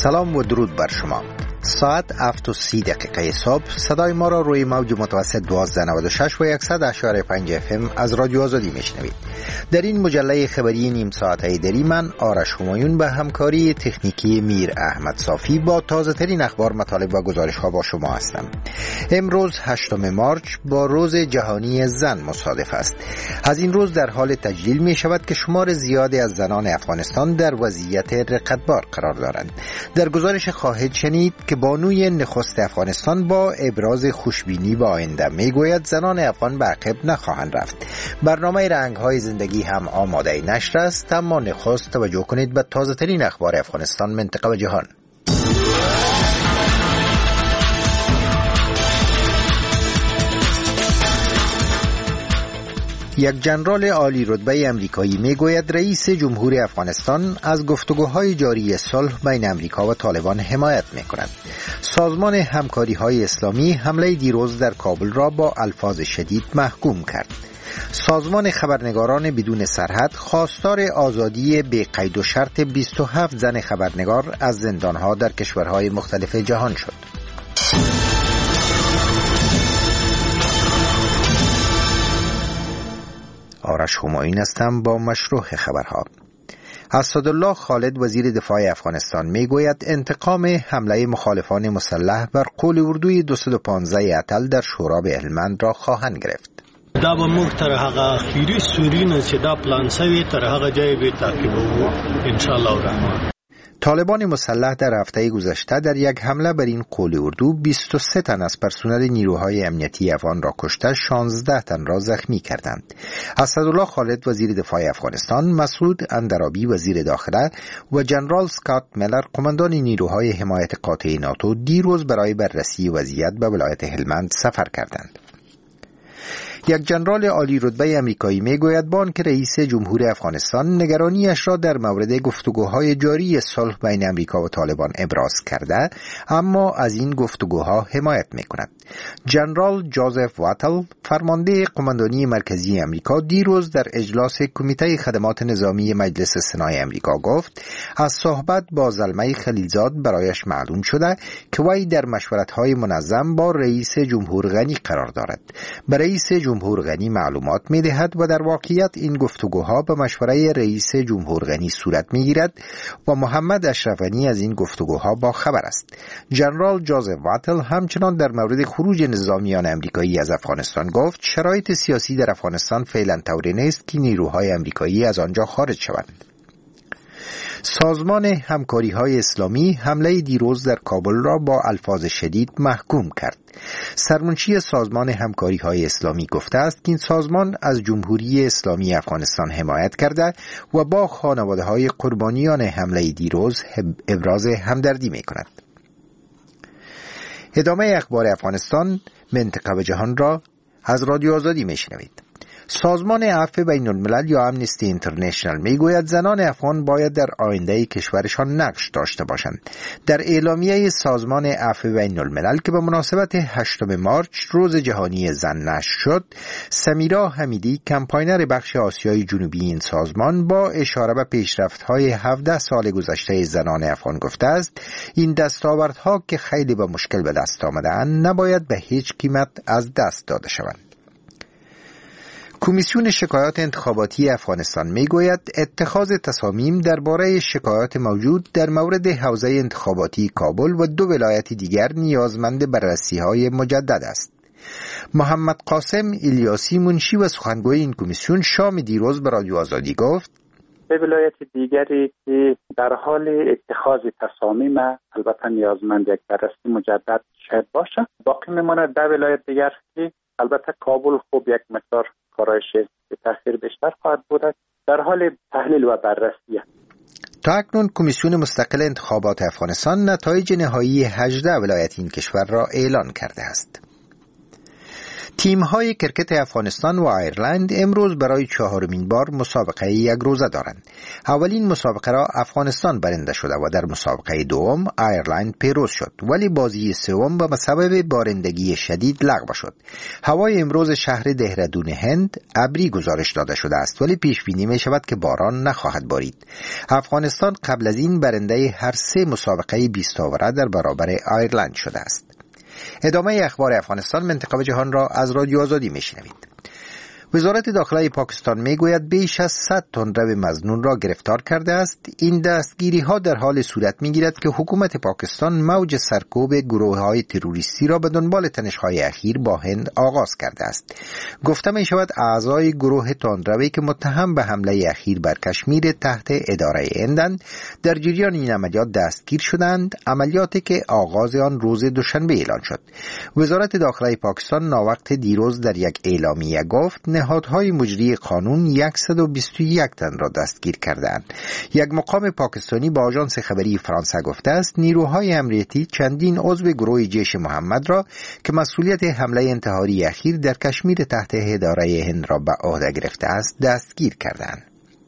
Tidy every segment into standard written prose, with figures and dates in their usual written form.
سلام و درود بر شما. ساعت 7:30 صبح صدای ما را روی موج متوسط 1296 و 100.5 FM از رادیو آزادی میشنوید. در این مجله خبری نیم ساعته دری من آرش همایون به همکاری تکنیکی میر احمد صافی با تازه ترین اخبار، مطالب و گزارش ها با شما هستم. امروز 8 مارچ با روز جهانی زن مصادف است. از این روز در حال تجلیل می شود که شمار زیادی از زنان افغانستان در وضعیت رقتبار قرار دارند. در گزارش خواهید شنید که بانوی نخست افغانستان با ابراز خوشبینی به آینده میگوید زنان افغان به عقب نخواهند رفت. برنامه رنگ‌های زندگی هم آماده نشر است، اما نخست توجه کنید به تازه ترین اخبار افغانستان، منطقه و جهان. یک ژنرال عالی رتبه امریکایی میگوید رئیس جمهور افغانستان از گفتگوهای جاری صلح بین امریکا و طالبان حمایت میکند. سازمان همکاری‌های اسلامی حمله دیروز در کابل را با الفاظ شدید محکوم کرد. سازمان خبرنگاران بدون سرحد خواستار آزادی بی قید و شرط 27 زن خبرنگار از زندانها در کشورهای مختلف جهان شد. آرش همایون هستم با مشروع خبرها. اسدالله خالد وزیر دفاع افغانستان میگوید انتقام حمله مخالفان مسلح بر قول اردوی 215 اتل در شوراب هلمند را خواهند گرفت. دا به موږ تر هغه اخیری سوري نه چې دا پلان سوي تر هغه ځای به تعقیبوو ان شاء الله الرحمن. طالبان مسلح در هفته گذشته در یک حمله بر این قول اردو 23 تن از پرسنل نیروهای امنیتی افغان را کشته، 16 تن را زخمی کردند. اسدالله خالد وزیر دفاع افغانستان، مسعود اندرابی وزیر داخله و جنرال اسکات میلر قماندان نیروهای حمایت قاطع ناتو دیروز برای بررسی وضعیت به ولایت هلمند سفر کردند. یک ژنرال عالی رتبه امریکایی میگوید با آنکه رئیس جمهور افغانستان نگرانیش را در مورد گفتگوهای جاری صلح بین امریکا و طالبان ابراز کرده، اما از این گفتگوها حمایت میکند. ژنرال جوزف واتل فرمانده قماندانی مرکزی امریکا دیروز در اجلاس کمیته خدمات نظامی مجلس سنای امریکا گفت از صحبت با زلمه خلیلزاد برایش معلوم شده که وی در مشورت‌های منظم با رئیس جمهور غنی قرار دارد. برای رئیس جمهور غنی معلومات می‌دهد و در واقعیت این گفتگوها به مشوره رئیس جمهور غنی صورت می‌گیرد و محمد اشرف غنی از این گفتگوها با خبر است. ژنرال جوزف واتل همچنان در مورد خروج نظامیان امریکایی از افغانستان گفت شرایط سیاسی در افغانستان فعلا طوری نیست که نیروهای امریکایی از آنجا خارج شوند. سازمان همکاری‌های اسلامی حمله دیروز در کابل را با الفاظ شدید محکوم کرد. سرمنشی سازمان همکاری‌های اسلامی گفته است که این سازمان از جمهوری اسلامی افغانستان حمایت کرده و با خانواده‌های قربانیان حمله دیروز ابراز همدردی می‌کند. ادامه اخبار افغانستان، منطقه و جهان را از رادیو آزادی میشنوید. سازمان عفو بین الملل یا امنستی اینترنشنال میگوید زنان افغان باید در آینده کشورشان نقش داشته باشند. در اعلامیه سازمان عفو بین الملل که به مناسبت 8 مارچ روز جهانی زن نشر شد، سمیرا حمیدی کمپاینر بخش آسیای جنوبی این سازمان با اشاره به پیشرفت‌های 17 سال گذشته زنان افغان گفته است این دستاوردها که خیلی به مشکل به دست آمده‌اند نباید به هیچ قیمت از دست داده شوند. کمیسیون شکایات انتخاباتی افغانستان میگوید اتخاذ تصامیم درباره شکایات موجود در مورد حوزه انتخاباتی کابل و 2 ولایت دیگر نیازمند بررسی‌های مجدد است. محمد قاسم الیاسی منشی و سخنگوی این کمیسیون شام دیروز به رادیو آزادی گفت به ولایت دیگری که در حال اتخاذ تصامیم البته نیازمند یک بررسی مجدد شاید باشه، باقی میماند 10 ولایت دیگر که البته کابل خوب یک مقدار کارایش به تاخیر بیشتر خواهد بود، در حال تحلیل و بررسی است. تا اکنون کمیسیون مستقل انتخابات افغانستان نتایج نهایی 18 ولایت این کشور را اعلان کرده است. تیم‌های کرکت افغانستان و آیرلند امروز برای 4مین بار مسابقه یک روزه دارند. اولین مسابقه را افغانستان برنده شده و در مسابقه دوم آیرلند پیروز شد، ولی بازی سوم به سبب بارندگی شدید لغو شد. هوای امروز شهر دهرادون هند ابری گزارش داده شده است، ولی پیش بینی می شود که باران نخواهد بارید. افغانستان قبل از این برنده هر 3 مسابقه 20 اوره در برابر آیرلند شده است. ادامه اخبار افغانستان منطقه و جهان را از رادیو آزادی میشنوید. وزارت داخله پاکستان میگوید بیش از 100 تن رو مظنون را گرفتار کرده است. این دستگیری ها در حال صورت میگیرد که حکومت پاکستان موج سرکوب گروه های تروریستی را به دنبال تنش های اخیر با هند آغاز کرده است. گفته می شود اعضای گروه تندروی که متهم به حمله اخیر بر کشمیر تحت اداره هندند در جریان این عملیات دستگیر شدند، عملیاتی که آغاز آن روز دوشنبه اعلان شد. وزارت داخله پاکستان ناوقت دیروز در یک اعلامیه گفت نهادهای مجری قانون 121 تن را دستگیر کردند. یک مقام پاکستانی با آژانس خبری فرانسه گفته است نیروهای امنیتی چندین عضو گروه جیش محمد را که مسئولیت حمله انتحاری اخیر در کشمیر تحت اداره هند را به عهده گرفته است دستگیر کردند.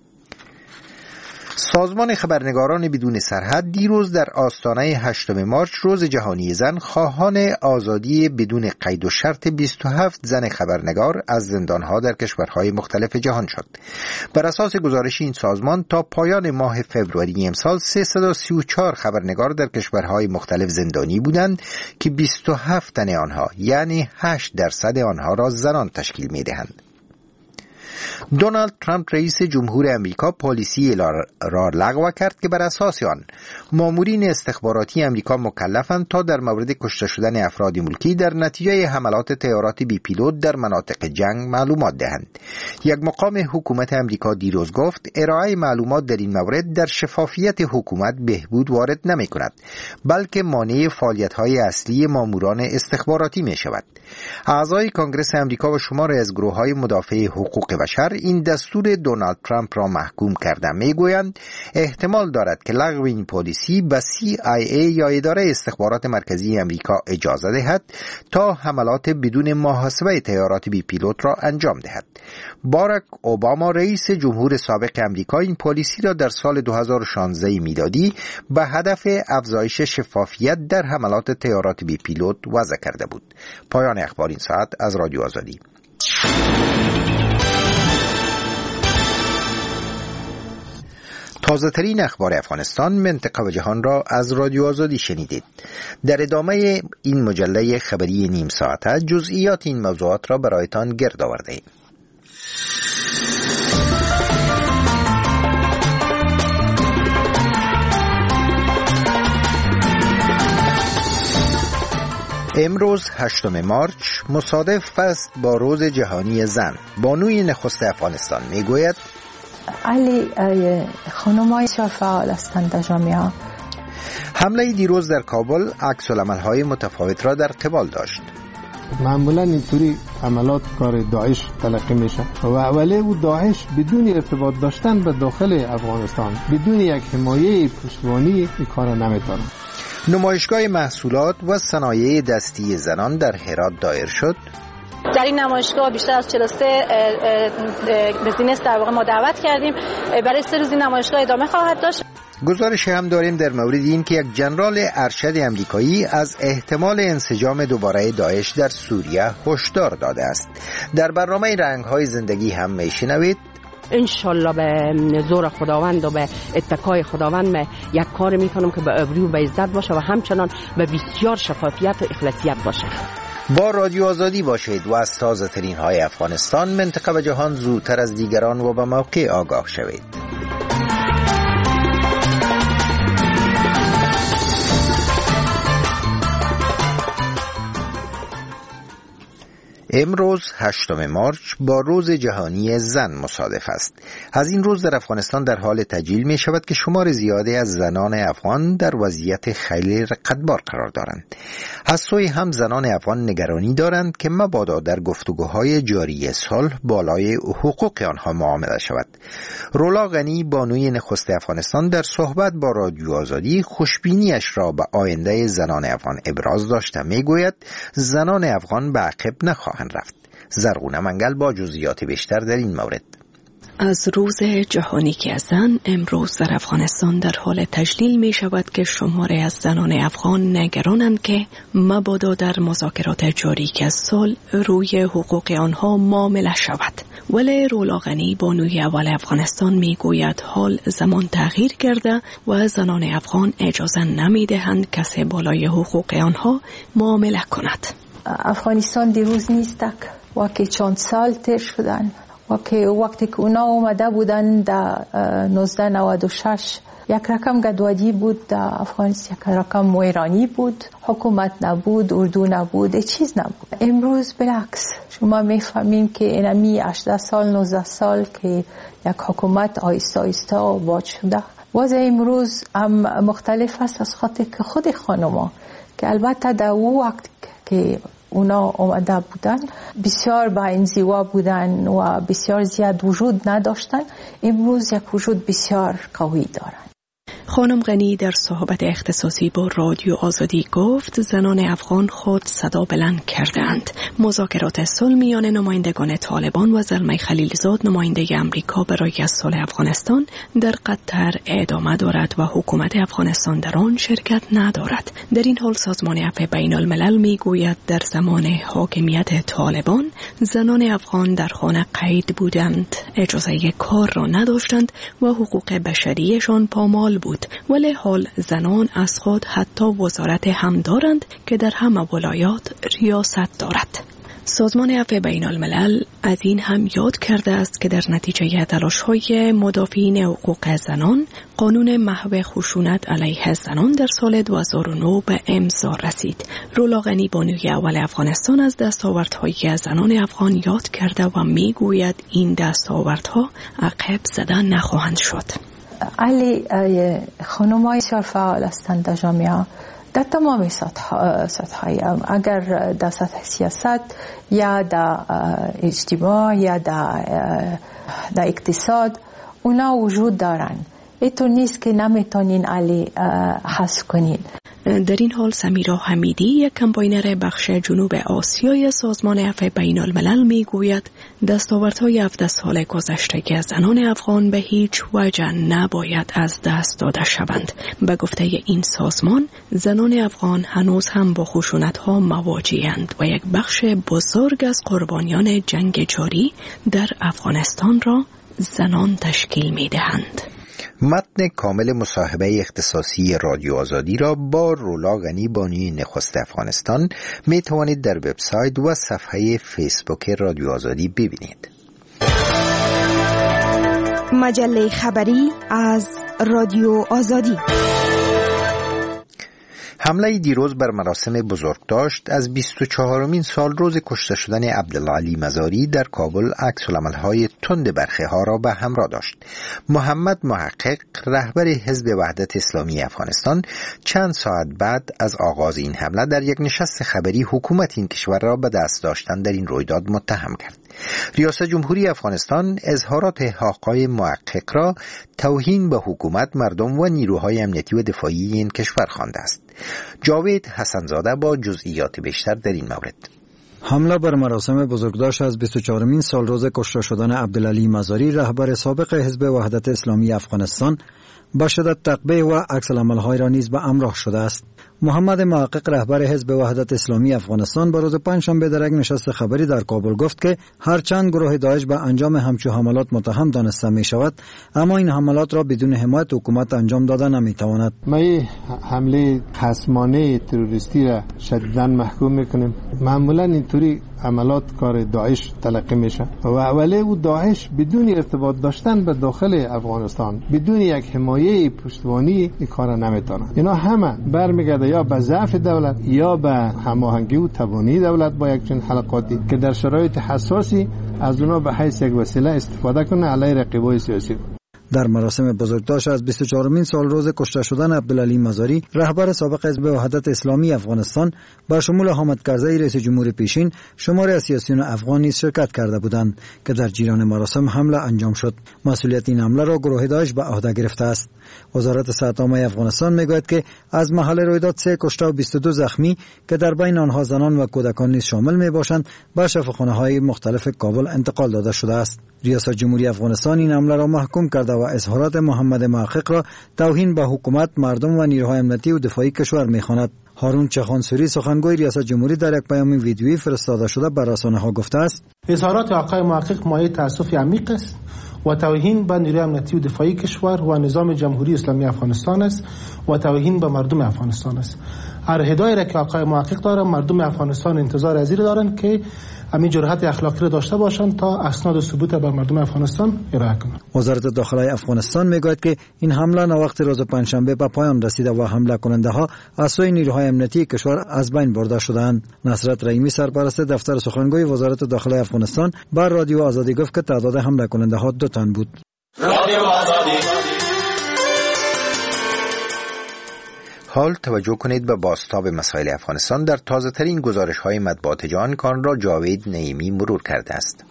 سازمان خبرنگاران بدون سرحد دیروز در آستانه 8 مارچ روز جهانی زن خواهان آزادی بدون قید و شرط 27 زن خبرنگار از زندانها در کشورهای مختلف جهان شد. بر اساس گزارش این سازمان تا پایان ماه فوریه امسال 334 خبرنگار در کشورهای مختلف زندانی بودند که 27 تن آنها یعنی 8% آنها را زنان تشکیل می‌دهند. دونالد ترامپ رئیس جمهور امریکا پالیسی را لغو کرد که بر اساس آن مامورین استخباراتی امریکا مکلفند تا در مورد کشته شدن افراد ملکی در نتیجه حملات طیارات بی پیلوت در مناطق جنگ معلومات دهند. یک مقام حکومت امریکا دیروز گفت ارائه معلومات در این مورد در شفافیت حکومت بهبود وارد نمی کند، بلکه مانع فعالیت‌های اصلی ماموران استخباراتی می شود. اعضای کنگره امریکا و شماری از گروه‌های مدافع حقوق بشر این دستور دونالد ترامپ را محکوم کردند. میگویند احتمال دارد که لغو این پالیسی به CIA یا اداره استخبارات مرکزی امریکا اجازه دهد تا حملات بدون محاسبه طیارات بی پیلوت را انجام دهد. باراک اوباما رئیس جمهور سابق امریکا این پالیسی را در سال 2016 میلادی به هدف افزایش شفافیت در حملات طیارات بی پیلوت وضع کرده بود. پایان اخبار این ساعت از رادیو آزادی. تازه ترین اخبار افغانستان، منطقه و جهان را از رادیو آزادی شنیدید. در ادامه این مجله خبری نیم ساعته جزئیات این موضوعات را برایتان گرد آورده ایم. امروز 8 مارچ مصادف است با روز جهانی زن. بانوی نخست افغانستان میگوید علی خانم‌های بسیار فعال هستند در جامعه. حمله دیروز در کابل عکس‌العمل‌های متفاوت را در قبال داشت. معمولا اینطوری عملات کار داعش تلقی میشه و ولی او داعش بدون ارتباط داشتن به داخل افغانستان بدون یک حمایه پشتیبانی این کار نمیتونه. نمایشگاه محصولات و صنایع دستی زنان در هرات دایر شد. در این نمایشگاه بیشتر از 43 بزینس در واقع ما دعوت کردیم. برای 3 روز این نمایشگاه ادامه خواهد داشت. گزارش هم داریم در مورد این که یک ژنرال ارشد امریکایی از احتمال انسجام دوباره داعش در سوریه هشدار داده است. در برنامه رنگ‌های زندگی هم میشنوید انشالله به زور خداوند و به اتکای خداوند من یک کار میکنم که به ابرو و به عزت باشه و همچنان به بسیار شفافیت و اخلاصیت باشه. با رادیو آزادی باشید و از تازه ترین های افغانستان، منطقه و جهان زودتر از دیگران و به موقع آگاه شوید. امروز 8 مارچ با روز جهانی زن مصادف است. از این روز در افغانستان در حال تجلیل می شود که شمار زیادی از زنان افغان در وضعیت خیلی رقتبار قرار دارند. از سوی هم زنان افغان نگرانی دارند که مبادا در گفتگوهای جاری صلح بالای حقوق آنها معامله شود. رولا غنی بانوی نخست افغانستان در صحبت با رادیو آزادی خوشبینیش را به آینده زنان افغان ابراز داشته. می گوید زنان افغان به عقب نخواهند سخن رفت. زرغونه منگل با جزئیات بیشتر در این مورد. از روز جهانی زن امروز در افغانستان در حال تجلیل می شود که شماری از زنان افغان نگرانند که مبادا در مذاکرات جاری که صلح روی حقوق آنها معامله شود. ولی رولا غنی بانوی اول افغانستان می گوید حال زمان تغییر کرده و زنان افغان اجازه نمی دهند کسی بالای حقوق آنها معامله کند. افغانستان دیروز نیست و که چند سال تیر شدن و که وقتی که اونا اومده بودن در 1996 یک رقم گدوادی بود در افغانستان، یک رقم ویرانی بود، حکومت نبود، اردو نبود، چیز نبود. امروز بالعکس شما میفهمین که اینمی 18 سال 19 سال که یک حکومت آیسته آیسته آباد شده. وضع امروز هم مختلف است از خاطر که خود خانما که البته در او وقت که اونا اومده بودن بسیار با انزوا بودن و بسیار زیاد وجود نداشتن، امروز یک وجود بسیار قوی دارن. خانم غنی در صحبت اختصاصی با رادیو آزادی گفت زنان افغان خود صدا بلند کردند. مذاکرات صلح میان نمایندگان طالبان و زلمه خلیلزاد نماینده امریکا برای صلح افغانستان در قطر ادامه دارد و حکومت افغانستان در آن شرکت ندارد. در این حال سازمان عفو بین الملل میگوید در زمان حاکمیت طالبان زنان افغان در خانه قید بودند، اجازه کار را نداشتند و حقوق بشریشان پامال بود. ولی حال زنان از خود حتی وزارت هم دارند که در همه ولایات ریاست دارد. سازمان عفو بین الملل از این هم یاد کرده است که در نتیجه تلاش‌های مدافعین حقوق زنان قانون محو خشونت علیه زنان در سال 2009 به امضا رسید. رولا غنی بانوی اول افغانستان از دستاوردهای زنان افغان یاد کرده و میگوید این دستاوردها عقب زده نخواهند شد. علی خانم‌های بسیار فعال هستند در جامعه در تمام سطح‌های، اگر در سطح سیاست یا در اجتماع یا در اقتصاد اونا وجود دارن. اینطور نیست که نمیتونین علی حذف کنین. در این حال سمیرا حمیدی یک کمپاینر بخش جنوب آسیای سازمان عفو بین الملل میگوید دستاوردهای 17 سال گذشته زنان افغان به هیچ وجه نباید از دست داده شوند. به گفته این سازمان زنان افغان هنوز هم با خشونت‌ها مواجه‌اند و یک بخش بزرگ از قربانیان جنگ جاری در افغانستان را زنان تشکیل می‌دهند. متن کامل مصاحبه اختصاصی رادیو آزادی را با رولا غنی بانوی نخست افغانستان می توانید در وبسایت و صفحه فیسبوک رادیو آزادی ببینید. مجله خبری از رادیو آزادی. حمله دیروز بر مراسم بزرگداشت از 24مین سال روز کشته شدن عبدالعلی مزاری در کابل عکس‌العمل‌های تند برخی ها را به همراه داشت. محمد محقق رهبر حزب وحدت اسلامی افغانستان چند ساعت بعد از آغاز این حمله در یک نشست خبری حکومت این کشور را به دست داشتن در این رویداد متهم کرد. ریاست جمهوری افغانستان اظهارات آقای محقق را توهین به حکومت، مردم و نیروهای امنیتی و دفاعی این کشور خوانده است. جاوید حسنزاده با جزئیات بیشتر در این مورد. حمله بر مراسم بزرگداشت از 24مین سال روز کشته شدن عبدالعلی مزاری رهبر سابق حزب وحدت اسلامی افغانستان با شدت تقبیح و عکس‌العمل‌های را نیز به همراه شده است. محمد محقق رهبر حزب وحدت اسلامی افغانستان با روز پنجشنبه در یک نشست خبری در کابل گفت که هرچند گروه داعش به انجام همچو حملات متهم دانسته می شود، اما این حملات را بدون حمایت حکومت انجام داده نمی تواند. ما این حمله خصمانه تروریستی را شدیداً محکوم میکنیم. معمولا اینطوری عملات کار داعش تلقی میشه و ولی او داعش بدون ارتباط داشتن به داخل افغانستان، بدون یک حمایه پشتیبانی این کار نمیتونه. اینا همه برمیگرده یا به ضعف دولت یا به هماهنگی و توانی دولت با یک چنین حلقاتی که در شرایط حساسی از اونا به حیث یک وسیله استفاده کنه علیه رقیبای سیاسی. در مراسم بزرگداشت از 24مین سالروز کشته شدن عبدالعلی مزاری، رهبر سابق حزب وحدت اسلامی افغانستان با شمول حامد کرزی رئیس جمهور پیشین، شماری از سیاسیون افغان نیز شرکت کرده بودند که در جریان مراسم حمله انجام شد. مسئولیت این حمله را گروه داعش به عهده گرفته است. وزارت صحت عامه افغانستان میگوید که از محل رویداد 3 کشته و 22 زخمی که در بین آنها زنان و کودکان نیز شامل میباشند به شفاخانه‌های مختلف کابل انتقال داده شده است. ریاست جمهوری افغانستان این حمله را محکوم کرده و اظهارات محمد محقق را توهین به حکومت، مردم و نیروهای امنیتی و دفاعی کشور میخواند. هارون چخانسوری سخنگوی ریاست جمهوری در یک پیام ویدیویی فرستاده شده بر رسانه‌ها گفته است: اظهارات آقای محقق مایه تأسف عمیق است و توهین به نیروی امنیتی و دفاعی کشور و نظام جمهوری اسلامی افغانستان است و توهین به مردم افغانستان است. هر هدایتی را که آقای محقق داره، مردم افغانستان انتظار از این دارند که همین جرأت اخلاقی را داشته باشند تا اسناد و ثبوت بر مردم افغانستان ارائه کنند. وزارت داخله افغانستان میگوید که این حمله ناوقت روز پنجشنبه به پایان رسیده و حمله کننده ها از سوی نیروهای امنیتی کشور از بین برده شدند. نصرت رحیمی سرپرست دفتر سخنگوی وزارت داخله افغانستان بر رادیو آزادی گفت که تعداد حمله کننده ها 2 تن بود. رادیو آزادی. حال توجه کنید به بازتاب مسائل افغانستان در تازه ترین گزارش های مطبوعات جهان که آن را جاوید نعیمی مرور کرده است.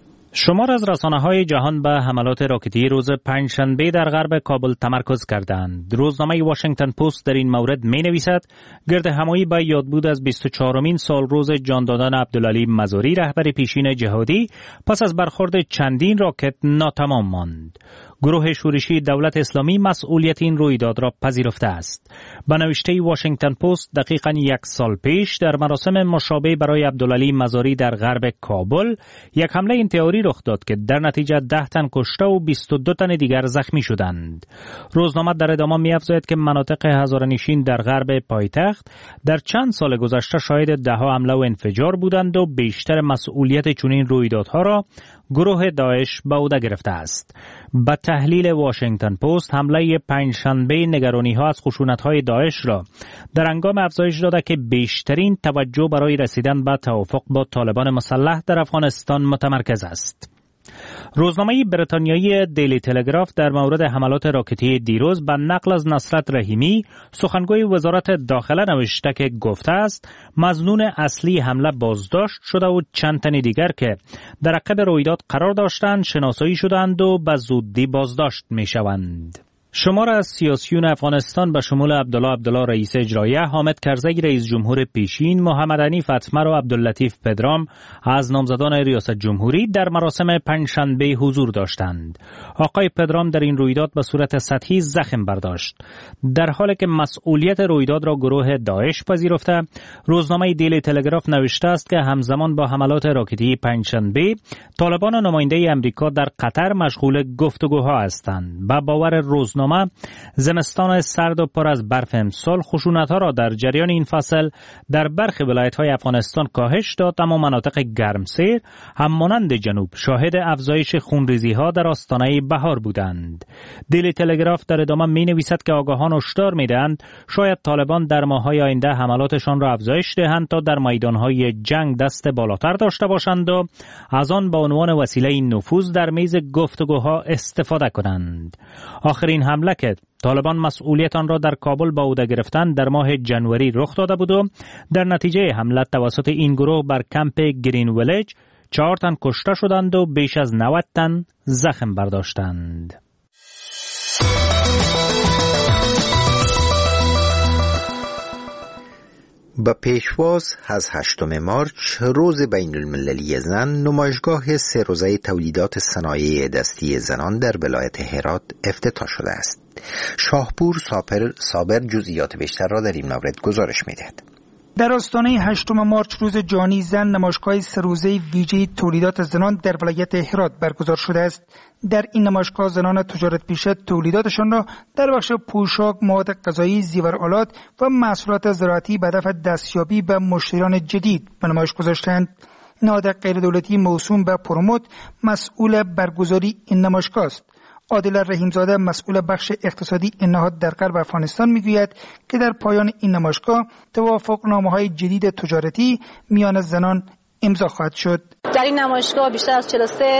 شمار از رسانه‌های جهان به حملات راکتی روز پنجشنبه در غرب کابل تمرکز کردند. روزنامه واشنگتن پست در این مورد می‌نویسد گردهمایی به یادبود از 24مین سالروز جان دادن عبدالعلی مزاری، رهبر پیشین جهادی، پس از برخورد چندین راکت ناتمام ماند. گروه شورشی دولت اسلامی مسئولیت این رویداد را پذیرفته است. به نوشته واشنگتن پست دقیقاً 1 سال پیش در مراسم مشابه برای عبدالعلی مزاری در غرب کابل یک حمله انتحاری رخ داد که در نتیجه 10 تن کشته و 22 تن دیگر زخمی شدند. روزنامه در ادامه می‌افزاید که مناطق هزاره‌نشین در غرب پایتخت در چند سال گذشته شاهد 10 حمله و انفجار بودند و بیشتر مسئولیت چنین رویدادها را گروه داعش به عهده گرفته است. با تحلیل واشنگتن پست، حمله پنجشنبه نگرانی‌ها از خشونت‌های داعش را در هنگام افزایش داده که بیشترین توجه برای رسیدن به توافق با طالبان مسلح در افغانستان متمرکز است. روزنامه بریتانیایی دیلی تلگراف در مورد حملات راکتی دیروز به نقل از نصرت رحیمی سخنگوی وزارت داخله نوشته که گفته است مظنون اصلی حمله بازداشت شده و چند تن دیگر که در عقب رویداد قرار داشتند شناسایی شدند و به زودی بازداشت می شوند. شمار از سیاسیون افغانستان به شمول عبدالله رئیس اجرایه، حامد کرزی رئیس جمهور پیشین، محمد حنیف اتمر و عبداللطیف پدرام از نامزدان ریاست جمهوری در مراسم پنجشنبه حضور داشتند. آقای پدرام در این رویداد به صورت سطحی زخم برداشت. در حالی که مسئولیت رویداد را گروه داعش پذیرفته، روزنامه دیلی تلگراف نوشته است که همزمان با حملات راکتی پنجشنبه، طالبان و نماینده امریکا در قطر مشغول گفتگوها هستند. با باور روزنامه زمستان سرد و پر از برف امسال خشونت‌ها را در جریان این فصل در برخی ولایت‌های افغانستان کاهش داد، اما مناطق گرمسیر همانند جنوب شاهد افزایش خونریزی‌ها در آستانه بهار بودند. دیلی تلگراف در ادامه می‌نویسد که آگاهان هشدار می‌دهند شاید طالبان در ماه‌های آینده حملاتشان را افزایش دهند تا در میدان‌های جنگ دست بالاتر داشته باشند و از آن به عنوان وسیله نفوذ در میز گفتگوها استفاده کنند. آخرین حمله که طالبان مسئولیت آن را در کابل به عهده گرفتند در ماه جنوری رخ داده بود و در نتیجه حمله توسط این گروه بر کمپ گرین ویلیج 4 تن کشته شدند و بیش از 90 تن زخم برداشتند. با پیشواز از 8 مارچ روز بین المللی زن، نمایشگاه 3 روزه تولیدات صنایع دستی زنان در ولایت هرات افتتاح شده است. شاهپور صابر جزئیات بیشتر را در این مورد گزارش می‌دهد. در آستانه 8 مارچ روز جهانی زن، نمایشگاه 3 روزه ویژه تولیدات زنان در ولایت هرات برگزار شده است. در این نمایشگاه زنان تجارت پیشه تولیداتشان را در بخش پوشاک، مواد غذایی، زیورآلات و محصولات زراعتی به هدف دستیابی به مشتریان جدید به نمایش گذاشتند. نهاد غیردولتی موسوم به پروموت مسئول برگزاری این نمایشگاه است. عادل رحیمزاده مسئول بخش اقتصادی این نهاد در غرب افغانستان میگوید که در پایان این نمایشگاه توافقنامه‌های جدید تجارتی میان زنان امضا خواهد شد. در این نمایشگاه بیشتر از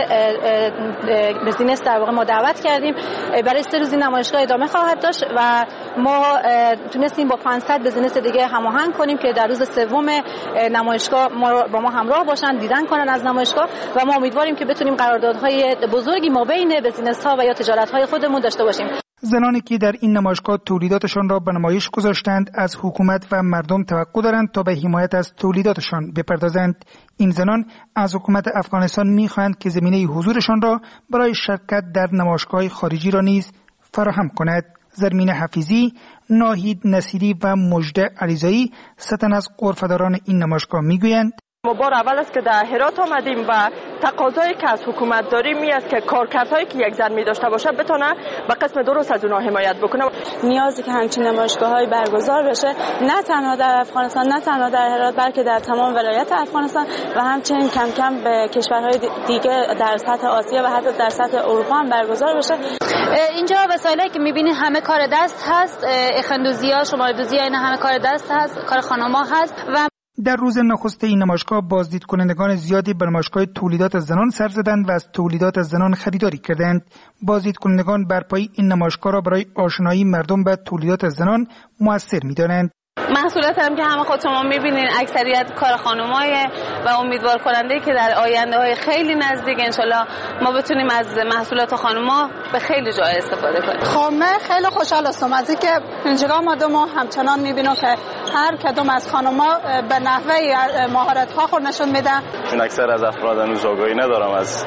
43 بزینس در واقع ما دعوت کردیم. برای 3 روز این نمایشگاه ادامه خواهد داشت و ما تونستیم با 500 بزینس دیگه هماهنگ کنیم که در روز سوم نمایشگاه با ما همراه باشن، دیدن کنن از نمایشگاه و ما امیدواریم که بتونیم قراردادهای بزرگی ما بین بزینس‌ها و یا تجارت‌های خودمون داشته باشیم. زنانی که در این نمایشگاه تولیداتشان را به نمایش گذاشتند از حکومت و مردم توقع دارند تا به حمایت از تولیداتشان بپردازند. این زنان از حکومت افغانستان می‌خواهند که زمینه حضورشان را برای شرکت در نمایشگاه خارجی را نیز فراهم کند. زرمین حفیظی، ناهید نصیری و مجده علیزایی ستن از غرفه‌داران این نمایشگاه میگویند ما بار اول است که در هرات آمدیم و تقاضایی که از حکومت داریم می است که کارکردهایی که یک زن می داشته باشه بتونه به قسم درست از اونها حمایت بکنه. نیازی که همچین نمایشگاه‌های برگزار بشه نه تنها در افغانستان نه تنها در هرات بلکه در تمام ولایت افغانستان و همچنین کم کم به کشورهای دیگه در سطح آسیا و حتی در سطح اروپا هم برگزار بشه. اینجا وسایلی که می‌بینید همه کار دست هست، اخندوزی‌ها، شماردوزی‌ها، این همه کار دست هست، کار خانم‌ها هست. و در روز نخست این نمایشگاه بازدید کنندگان زیادی به نمایشگاه تولیدات زنان سر زدند و از تولیدات زنان خریداری کردند. بازدید کنندگان برپایی این نمایشگاه را برای آشنایی مردم به تولیدات زنان مؤثر می‌دانند. محصولات هم که همه خود شما می‌بینید اکثریت کار خانم‌های و امیدوار کننده که در آینده‌های خیلی نزدیک انشالله ما بتونیم از محصولات خانم‌ها به خیلی جای استفاده کنیم. خانم خیلی خوشحال هستم از اینکه اینجا آمدم و همچنان می‌بینم که هر کدوم از خانم‌ها به نحوه مهارت‌ها خود نشون میدن. چون اکثر از افراد هنوز آگاهی ندارم از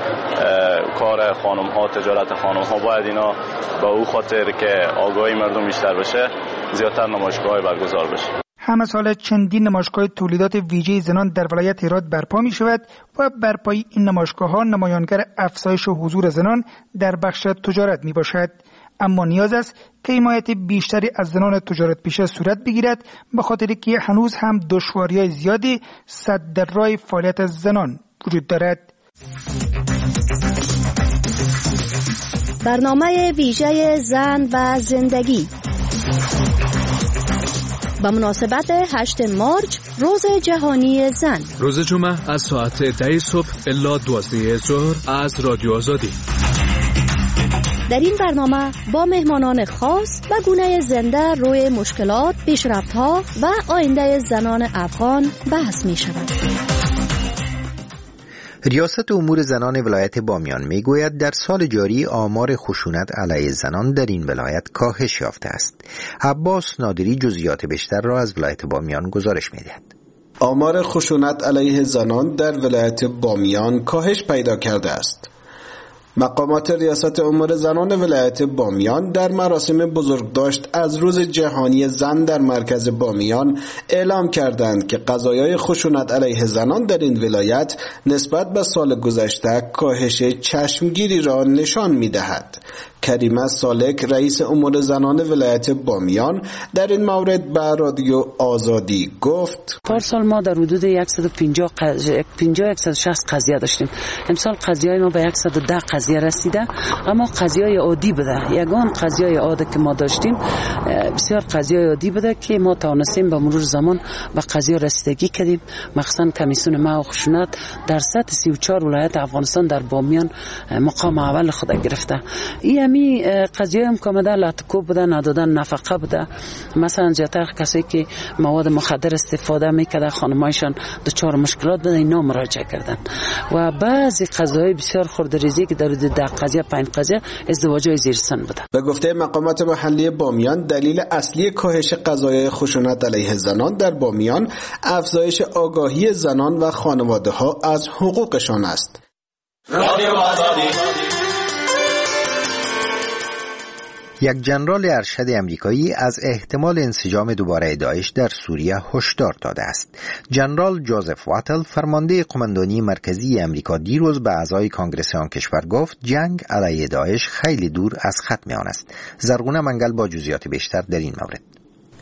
کار خانم‌ها، تجارت خانم‌ها. باید اینا به او خاطر که آگاهی مردم بیشتر بشه زیادتر نمایشگاه‌های برگزار بشه. همه سال چندین نمایشگاه تولیدات ویژه زنان در ولایت هرات برپا می شود و برپایی این نمایشگاه‌ها نمایانگر افزایش حضور زنان در بخش تجارت می باشد. اما نیاز است که حمایت بیشتری از زنان تجارت پیشه صورت بگیرد به خاطر که هنوز هم دشواری‌های زیادی سد در راه فعالیت زنان وجود دارد. برنامه ویژه زن و زندگی به مناسبت 8 مارچ روز جهانی زن، روز جمعه از ساعت 10 صبح الی 12 ظهر از رادیو آزادی. در این برنامه با مهمانان خاص و گونه زنده روی مشکلات، پیشرفت‌ها و آینده زنان افغان بحث می شود. ریاست امور زنان ولایت بامیان میگوید در سال جاری آمار خشونت علیه زنان در این ولایت کاهش یافته است. عباس نادری جزئیات بیشتر را از ولایت بامیان گزارش می‌دهد. آمار خشونت علیه زنان در ولایت بامیان کاهش پیدا کرده است. مقامات ریاست امور زنان ولایت بامیان در مراسم بزرگداشت از روز جهانی زن در مرکز بامیان اعلام کردند که قضایای خشونت علیه زنان در این ولایت نسبت به سال گذشته کاهش چشمگیری را نشان می‌دهد. کریمه سالک رئیس امور زنان ولایت بامیان در این مورد به رادیو آزادی گفت: پارسال ما در حدود 150-160 قضیه داشتیم. امسال قضیه ما به 110 قضیه رسیده، اما قضیه عادی بوده. یگان قضیه عادی که ما داشتیم بسیار قضیه عادی بوده که ما توانستیم به مرور زمان به قضیه رسیدگی کردیم. مخصوصا کمیسیون منع و خشونت در سطح 34 ولایت افغانستان در بامیان مقام اول خود گرفته. می قضیه هم که لاتکو بوده، ندادن نفقه بوده. مثلا زیادتر کسایی که مواد مخدر استفاده میکرده خانمایشان دچار مشکلات بوده، اینا مراجعه کردن. و بعضی قضایای بسیار خردریزی که در حدود 10 قضیه 5 قضیه ازدواجای زیر سن بوده. به گفته مقامات محلی بامیان دلیل اصلی کاهش قضایای خشونت علیه زنان در بامیان افزایش آگاهی زنان و خانواده‌ها از حقوقشان است. رادیو آزادی. یک ژنرال ارشد امریکایی از احتمال انسجام دوباره داعش در سوریه هشدار داده است. ژنرال جوزف واتل فرمانده قماندانی مرکزی امریکا دیروز به اعضای کنگره آن کشور گفت جنگ علیه داعش خیلی دور از ختم آن است. زرغونه منگل با جزئیات بیشتر در این مورد.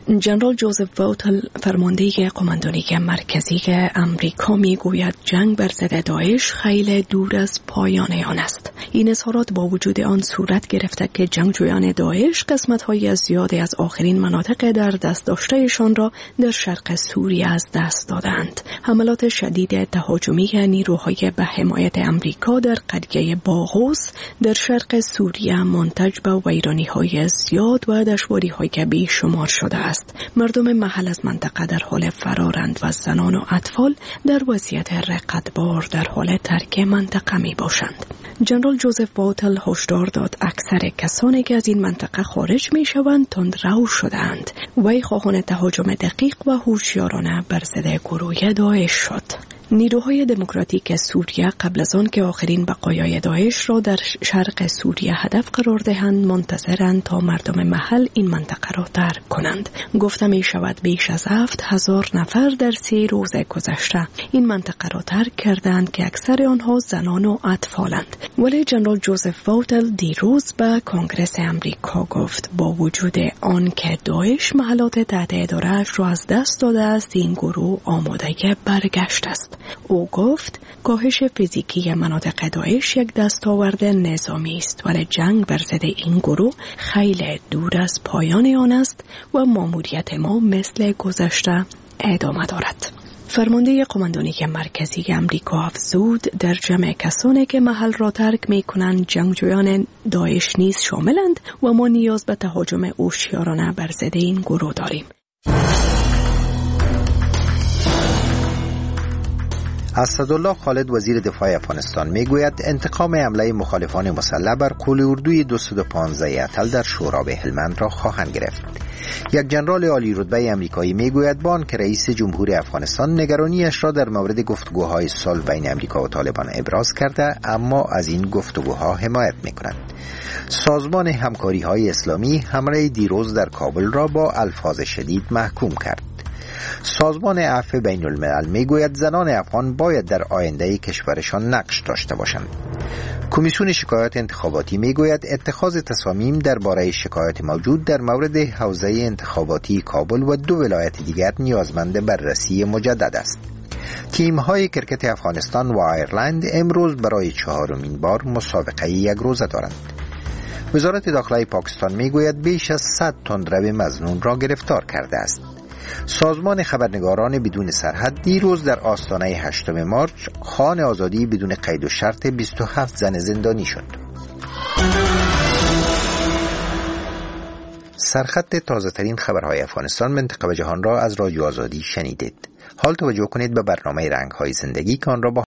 جنرال جوزف واوتل فرمانده قماندانی مرکزی امریکا میگوید جنگ بر ضد داعش خیلی دور از پایان آن است. این اظهارات با وجود آن صورت گرفته که جنگجویان داعش قسمت‌های از زیادی از آخرین مناطق در دست داشتهشان را در شرق سوریه از دست دادند. حملات شدید تهاجمی نیروهای به حمایت امریکا در قریه باغوس در شرق سوریه منتج به ویرانی‌های زیاد و دشواری‌های بیشمار شده است. مردم محل از منطقه در حال فرارند و زنان و اطفال در وضعیت رقتبار در حال ترک منطقه می باشند. جنرال جوزف واوتل هشدار داد اکثر کسانی که از این منطقه خارج می شوند تندرو شدند. وی خواهان تهاجم دقیق و هوشیارانه بر ضد گروه داعش شد. نیروهای دموکراتیک سوریه قبل از آن که آخرین بقایای داعش را در شرق سوریه هدف قرار دهند منتظرند تا مردم محل این منطقه را ترک کنند. گفته می شود بیش از 7,000 نفر در 3 روز گذشته این منطقه را ترک کردند که اکثر آنها زنان و اطفالند. ولی جنرال جوزف واوتل دیروز به کنگره امریکا گفت با وجود آن که داعش محلات تحت اداره‌اش را از دست داده است این گروه آماده برگشت است. او گفت کاهش فیزیکی مناطق داعش یک دستاورد نظامی است ولی جنگ بر ضد این گروه خیلی دور از پایان آن است و ماموریت ما مثل گذشته ادامه دارد. فرمانده قماندانی مرکزی امریکا افزود در جمع کسانی که محل را ترک می کنند جنگجویان داعش نیز شاملند و ما نیاز به تهاجم هوشیارانه بر ضد این گروه داریم. اسدالله خالد وزیر دفاع افغانستان میگوید انتقام حمله مخالفان مسلح بر قول اردوی 215 اتل در شوراب هلمند را خواهند گرفت. یک جنرال عالی رتبه آمریکایی میگوید با آنکه رئیس جمهوری افغانستان نگرانیش را در مورد گفتگوهای صلح بین آمریکا و طالبان ابراز کرده اما از این گفتگوها حمایت میکند. سازمان همکاری‌های اسلامی حمله دیروز در کابل را با الفاظ شدید محکوم کرد. سازمان عفو بین الملل میگوید زنان افغان باید در آینده کشورشان نقش داشته باشند. کمیسیون شکایات انتخاباتی میگوید اتخاذ تصامیم درباره شکایات موجود در مورد حوزه انتخاباتی کابل و 2 ولایت دیگر نیازمند بررسی مجدد است. تیم‌های کرکت افغانستان و آیرلند امروز برای 4مین بار مسابقه یک روزه دارند. وزارت داخلی پاکستان میگوید بیش از 100 تندرو مظنون را گرفتار کرده است. سازمان خبرنگاران بدون سرحد دیروز در آستانه 8 مارچ خوان آزادی بدون قید و شرط 27 زن زندانی شد. سرخط تازه ترین خبرهای افغانستان منطقه و جهان را از رادیو آزادی شنیدید. حال توجه کنید به برنامه رنگ‌های زندگی که آن را با